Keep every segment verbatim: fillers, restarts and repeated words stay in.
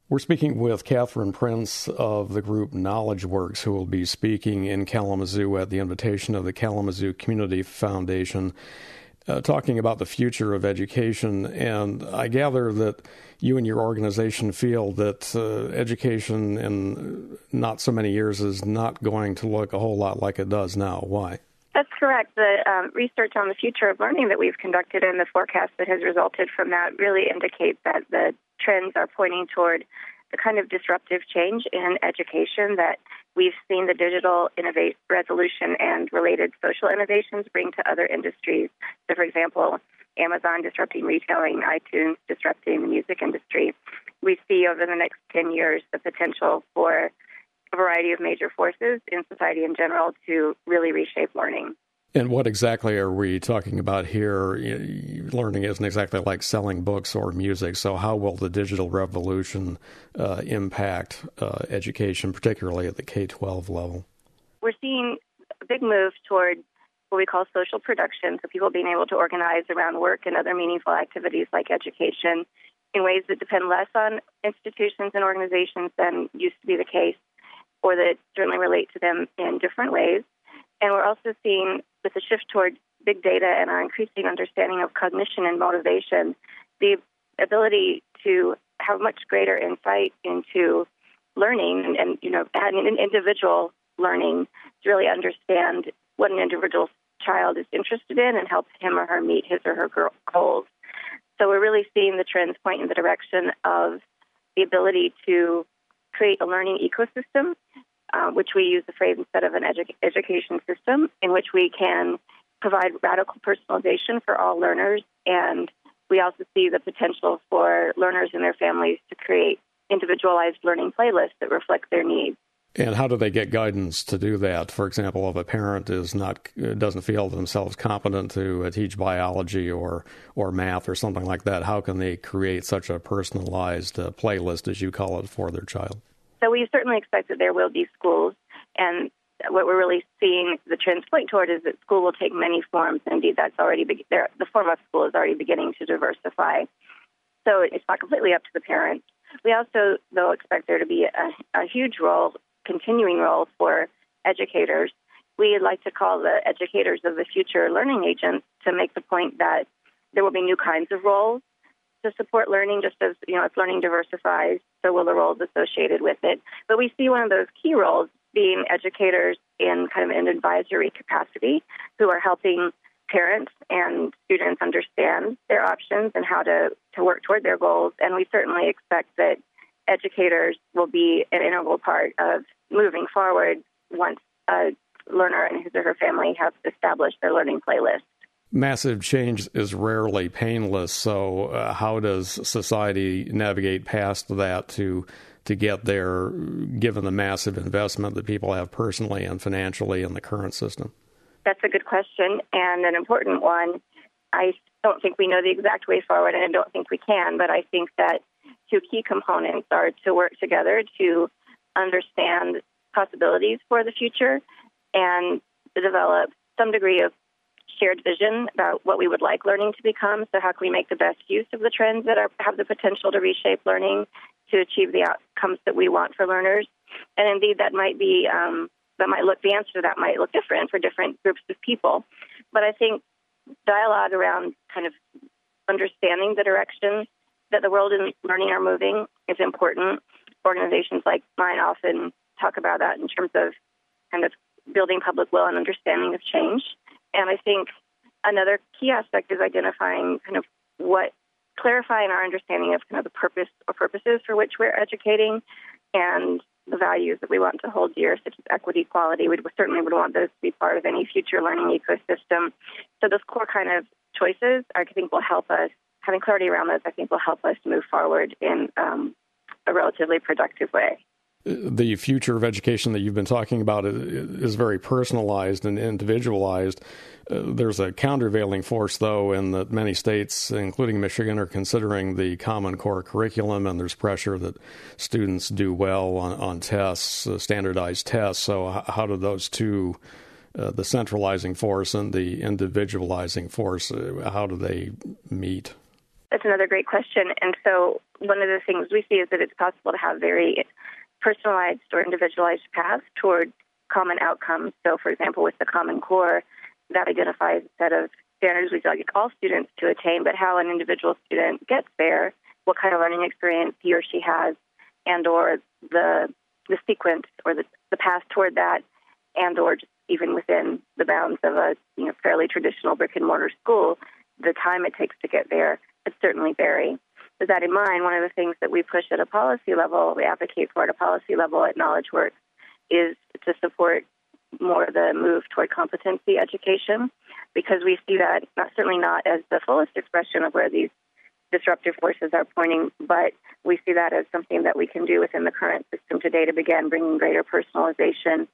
We're speaking with Catherine Prince of the group KnowledgeWorks, who will be speaking in Kalamazoo at the invitation of the Kalamazoo Community Foundation, uh, talking about the future of education. And I gather that you and your organization feel that uh, education in not so many years is not going to look a whole lot like it does now. Why? That's correct. The um, research on the future of learning that we've conducted and the forecast that has resulted from that really indicates that the trends are pointing toward the kind of disruptive change in education that we've seen the digital innovate resolution and related social innovations bring to other industries. So, for example, Amazon disrupting retailing, iTunes disrupting the music industry. We see over the next ten years the potential for a variety of major forces in society in general to really reshape learning. And what exactly are we talking about here? Learning isn't exactly like selling books or music, so how will the digital revolution uh, impact uh, education, particularly at the K twelve level? We're seeing a big move toward what we call social production, so people being able to organize around work and other meaningful activities like education in ways that depend less on institutions and organizations than used to be the case, or that certainly relate to them in different ways. And we're also seeing, with the shift toward big data and our increasing understanding of cognition and motivation, the ability to have much greater insight into learning and, and you know, having an individual learning to really understand what an individual child is interested in and help him or her meet his or her goals. So we're really seeing the trends point in the direction of the ability to create a learning ecosystem, uh, which we use the phrase instead of an edu- education system, in which we can provide radical personalization for all learners. And we also see the potential for learners and their families to create individualized learning playlists that reflect their needs. And how do they get guidance to do that? For example, if a parent is not doesn't feel themselves competent to teach biology or or math or something like that, how can they create such a personalized uh, playlist, as you call it, for their child? So we certainly expect that there will be schools, and what we're really seeing the trends point toward is that school will take many forms. Indeed, that's already be- there, the form of school is already beginning to diversify. So it's not completely up to the parents. We also, though, expect there to be a, a huge role, continuing role for educators. We'd like to call the educators of the future learning agents to make the point that there will be new kinds of roles to support learning, just as, you know, as learning diversifies, so will the roles associated with it. But we see one of those key roles being educators in kind of an advisory capacity who are helping parents and students understand their options and how to, to work toward their goals. And we certainly expect that educators will be an integral part of moving forward once a learner and his or her family have established their learning playlist. Massive change is rarely painless, so uh, how does society navigate past that to to get there, given the massive investment that people have personally and financially in the current system? That's a good question and an important one. I don't think we know the exact way forward, and I don't think we can, but I think that two key components are to work together to understand possibilities for the future and to develop some degree of shared vision about what we would like learning to become. So how can we make the best use of the trends that are, have the potential to reshape learning to achieve the outcomes that we want for learners? And indeed, that might be, um, that might look, the answer to that might look different for different groups of people. But I think dialogue around kind of understanding the direction that the world and learning are moving is important. Organizations like mine often talk about that in terms of kind of building public will and understanding of change. And I think another key aspect is identifying kind of what, clarifying our understanding of kind of the purpose or purposes for which we're educating and the values that we want to hold dear, such as equity, equality. We certainly would want those to be part of any future learning ecosystem. So those core kind of choices, I think, will help us, having clarity around those, I think will help us move forward in um, a relatively productive way. The future of education that you've been talking about is very personalized and individualized. Uh, there's a countervailing force, though, in that many states, including Michigan, are considering the Common Core curriculum, and there's pressure that students do well on, on tests, uh, standardized tests. So h- how do those two, uh, the centralizing force and the individualizing force, uh, how do they meet? That's another great question. And so one of the things we see is that it's possible to have very personalized or individualized paths toward common outcomes. So, for example, with the Common Core, that identifies a set of standards we'd like all students to attain, but how an individual student gets there, what kind of learning experience he or she has, and or the the sequence or the, the path toward that, and or just even within the bounds of a you know fairly traditional brick-and-mortar school, the time it takes to get there could certainly vary. With that in mind, one of the things that we push at a policy level, we advocate for at a policy level at KnowledgeWorks, is to support more the move toward competency education, because we see that not, certainly not as the fullest expression of where these disruptive forces are pointing, but we see that as something that we can do within the current system today to begin bringing greater personalization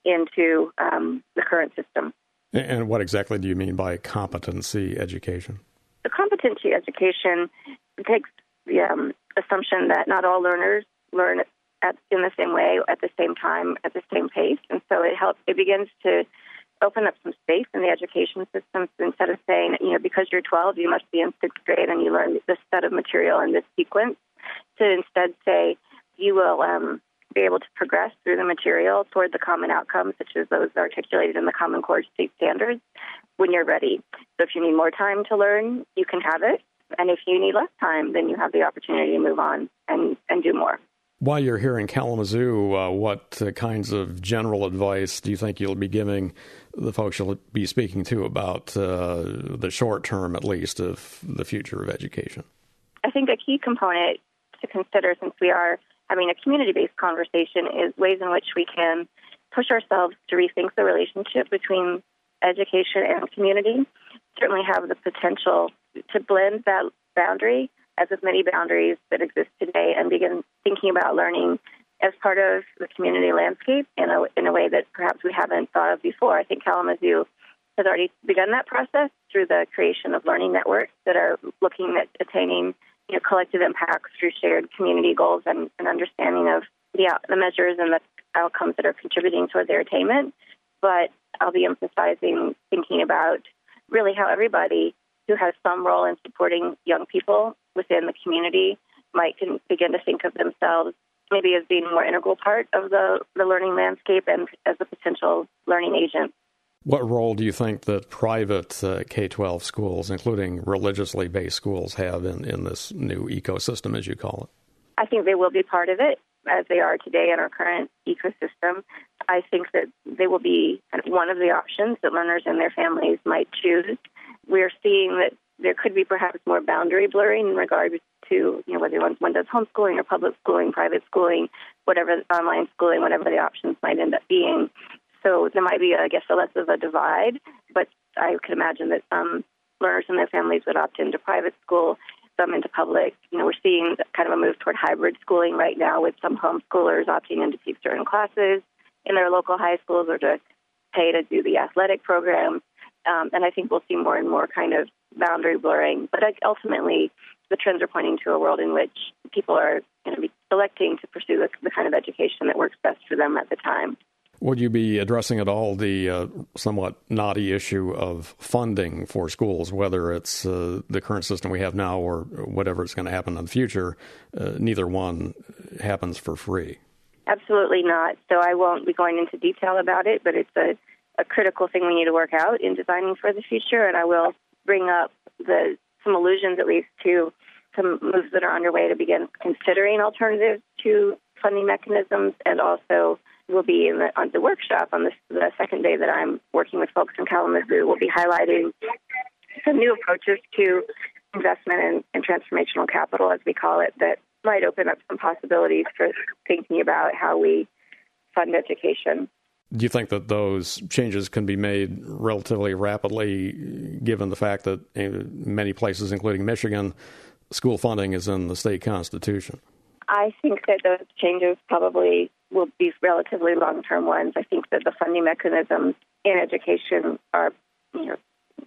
into um, the current system. And what exactly do you mean by competency education? The competency education takes the um, assumption that not all learners learn at, in the same way, at the same time, at the same pace, and so it helps. It begins to open up some space in the education system. So instead of saying, you know, because you're twelve, you must be in sixth grade and you learn this set of material in this sequence, to instead say you will um, be able to progress through the material toward the common outcomes, such as those articulated in the Common Core state standards, when you're ready. So if you need more time to learn, you can have it. And if you need less time, then you have the opportunity to move on and, and do more. While you're here in Kalamazoo, uh, what uh, kinds of general advice do you think you'll be giving the folks you'll be speaking to about uh, the short term, at least, of the future of education? I think a key component to consider, since we are having a community-based conversation, is ways in which we can push ourselves to rethink the relationship between education and community. Certainly have the potential to blend that boundary, as with many boundaries that exist today, and begin thinking about learning as part of the community landscape in a, in a way that perhaps we haven't thought of before. I think Kalamazoo has already begun that process through the creation of learning networks that are looking at attaining you know, collective impacts through shared community goals and an understanding of the, out, the measures and the outcomes that are contributing toward their attainment. But I'll be emphasizing thinking about really how everybody who has some role in supporting young people within the community might can begin to think of themselves maybe as being a more integral part of the, the learning landscape and as a potential learning agent. What role do you think that private uh, K twelve schools, including religiously based schools, have in, in this new ecosystem, as you call it? I think they will be part of it, as they are today in our current ecosystem. I think that they will be kind of one of the options that learners and their families might choose. We're seeing that there could be perhaps more boundary blurring in regard to, you know, whether one, one does homeschooling or public schooling, private schooling, whatever, online schooling, whatever the options might end up being. So there might be, I guess, a less of a divide, but I could imagine that some learners and their families would opt into private school, some into public. You know, we're seeing kind of a move toward hybrid schooling right now, with some homeschoolers opting in to teach certain classes in their local high schools or to pay to do the athletic programs. Um, and I think we'll see more and more kind of boundary blurring. But ultimately, the trends are pointing to a world in which people are going to be selecting to pursue the, the kind of education that works best for them at the time. Would you be addressing at all the uh, somewhat knotty issue of funding for schools, whether it's uh, the current system we have now or whatever is going to happen in the future? Uh, neither one happens for free. Absolutely not. So I won't be going into detail about it, but it's a, a critical thing we need to work out in designing for the future, and I will bring up the some allusions at least to some moves that are underway to begin considering alternatives to funding mechanisms, and also will be in the, on the workshop on this, the second day that I'm working with folks in Kalamazoo. We'll be highlighting some new approaches to investment and, and transformational capital, as we call it, that might open up some possibilities for thinking about how we fund education. Do you think that those changes can be made relatively rapidly, given the fact that in many places, including Michigan, school funding is in the state constitution? I think that those changes probably will be relatively long-term ones. I think that the funding mechanisms in education are, you know,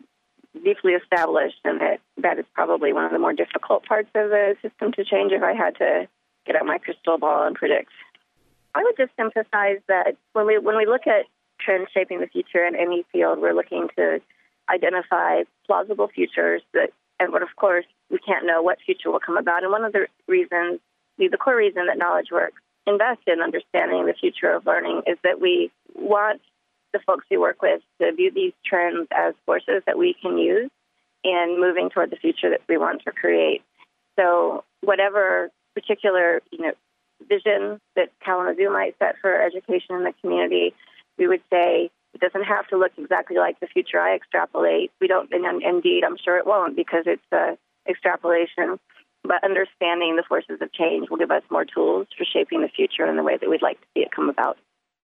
deeply established, and that that is probably one of the more difficult parts of the system to change if I had to get out my crystal ball and predict. I would just emphasize that when we when we look at trends shaping the future in any field, we're looking to identify plausible futures that, and what of course we can't know what future will come about. And one of the reasons, the core reason that KnowledgeWorks invests in understanding the future of learning is that we want the folks we work with to view these trends as forces that we can use in moving toward the future that we want to create. So whatever particular, you know, vision that Kalamazoo might set for education in the community, we would say it doesn't have to look exactly like the future I extrapolate. We don't, and indeed, I'm sure it won't because it's a extrapolation. But understanding the forces of change will give us more tools for shaping the future in the way that we'd like to see it come about.